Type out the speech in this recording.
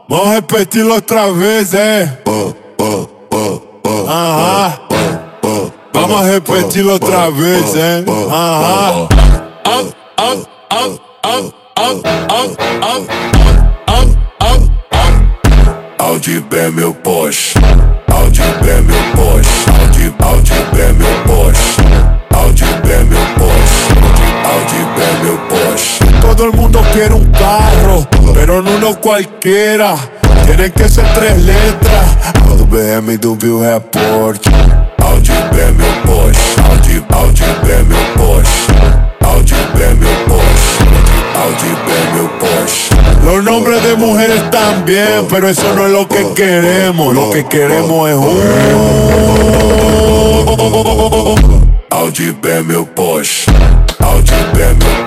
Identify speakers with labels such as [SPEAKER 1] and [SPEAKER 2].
[SPEAKER 1] Vamos repetirlo outra vez, Aham. Vamos repetirlo outra vez, Aham.
[SPEAKER 2] Audi B meu Porsche, Audi B meu Porsche, Audi B meu Porsche, Audi B meu Porsche, Audi B meu Porsche.
[SPEAKER 1] Todo el mundo quiere un carro, pero no uno cualquiera. Tienen que ser 3 letras.
[SPEAKER 2] Do BMW é Porsche, Audi B meu Porsche, Audi B meu Porsche, Audi B meu Porsche, Audi B meu Porsche.
[SPEAKER 1] Los nombres de mujeres también, pero eso no es lo que queremos. Lo que queremos es
[SPEAKER 2] Audi B meu Porsche, Audi B meu